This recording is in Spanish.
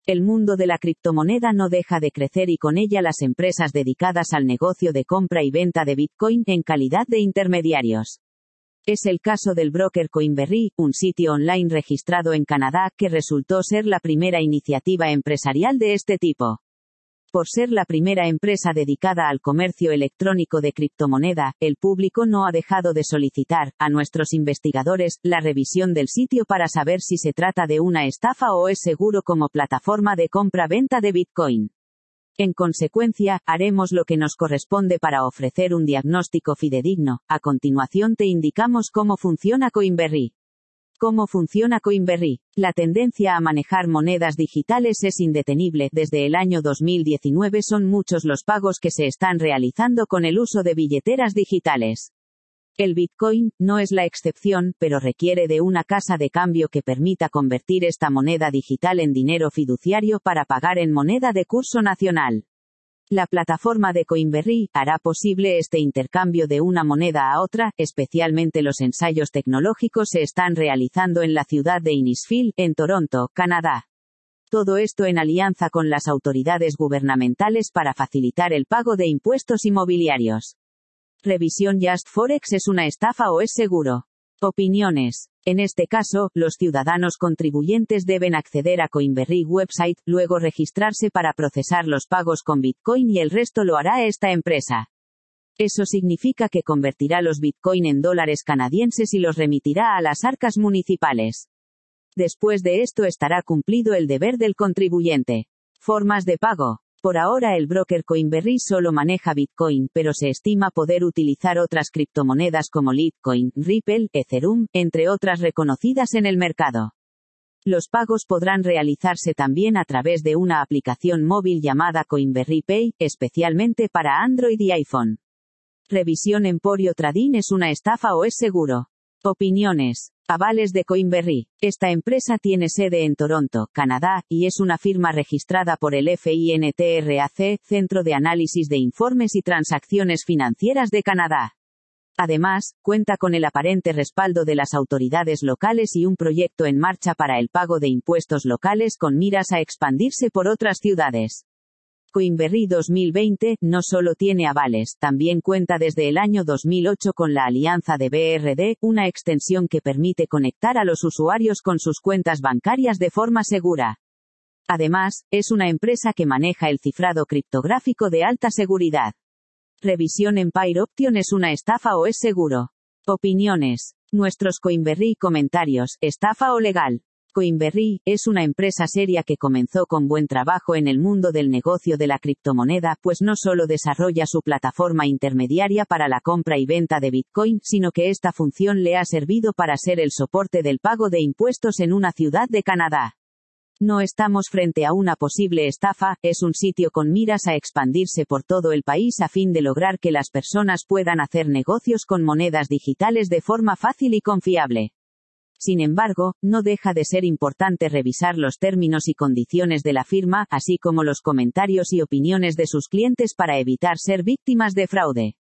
El mundo de la criptomoneda no deja de crecer y con ella las empresas dedicadas al negocio de compra y venta de Bitcoin en calidad de intermediarios. Es el caso del broker Coinberry, un sitio online registrado en Canadá que resultó ser la primera iniciativa empresarial de este tipo. Por ser la primera empresa dedicada al comercio electrónico de criptomoneda, el público no ha dejado de solicitar, a nuestros investigadores, la revisión del sitio para saber si se trata de una estafa o es seguro como plataforma de compra-venta de Bitcoin. En consecuencia, haremos lo que nos corresponde para ofrecer un diagnóstico fidedigno. A continuación te indicamos cómo funciona Coinberry. ¿Cómo funciona Coinberry? La tendencia a manejar monedas digitales es indetenible. Desde el año 2019 son muchos los pagos que se están realizando con el uso de billeteras digitales. El Bitcoin no es la excepción, pero requiere de una casa de cambio que permita convertir esta moneda digital en dinero fiduciario para pagar en moneda de curso nacional. La plataforma de Coinberry hará posible este intercambio de una moneda a otra, especialmente los ensayos tecnológicos se están realizando en la ciudad de Innisfil, en Toronto, Canadá. Todo esto en alianza con las autoridades gubernamentales para facilitar el pago de impuestos inmobiliarios. Revisión Just Forex ¿es una estafa o es seguro? Opiniones. En este caso, los ciudadanos contribuyentes deben acceder a Coinberry website, luego registrarse para procesar los pagos con Bitcoin y el resto lo hará esta empresa. Eso significa que convertirá los Bitcoin en dólares canadienses y los remitirá a las arcas municipales. Después de esto estará cumplido el deber del contribuyente. Formas de pago. Por ahora el broker Coinberry solo maneja Bitcoin, pero se estima poder utilizar otras criptomonedas como Litecoin, Ripple, Ethereum, entre otras reconocidas en el mercado. Los pagos podrán realizarse también a través de una aplicación móvil llamada Coinberry Pay, especialmente para Android y iPhone. Revisión Emporio Trading ¿es una estafa o es seguro? Opiniones. Avales de Coinberry. Esta empresa tiene sede en Toronto, Canadá, y es una firma registrada por el FINTRAC, Centro de Análisis de Informes y Transacciones Financieras de Canadá. Además, cuenta con el aparente respaldo de las autoridades locales y un proyecto en marcha para el pago de impuestos locales con miras a expandirse por otras ciudades. Coinberry 2020 no solo tiene avales, también cuenta desde el año 2008 con la alianza de BRD, una extensión que permite conectar a los usuarios con sus cuentas bancarias de forma segura. Además, es una empresa que maneja el cifrado criptográfico de alta seguridad. Revisión Empire Option ¿es una estafa o es seguro? Opiniones. Nuestros Coinberry comentarios, ¿estafa o legal? Coinberry es una empresa seria que comenzó con buen trabajo en el mundo del negocio de la criptomoneda, pues no solo desarrolla su plataforma intermediaria para la compra y venta de Bitcoin, sino que esta función le ha servido para ser el soporte del pago de impuestos en una ciudad de Canadá. No estamos frente a una posible estafa, es un sitio con miras a expandirse por todo el país a fin de lograr que las personas puedan hacer negocios con monedas digitales de forma fácil y confiable. Sin embargo, no deja de ser importante revisar los términos y condiciones de la firma, así como los comentarios y opiniones de sus clientes para evitar ser víctimas de fraude.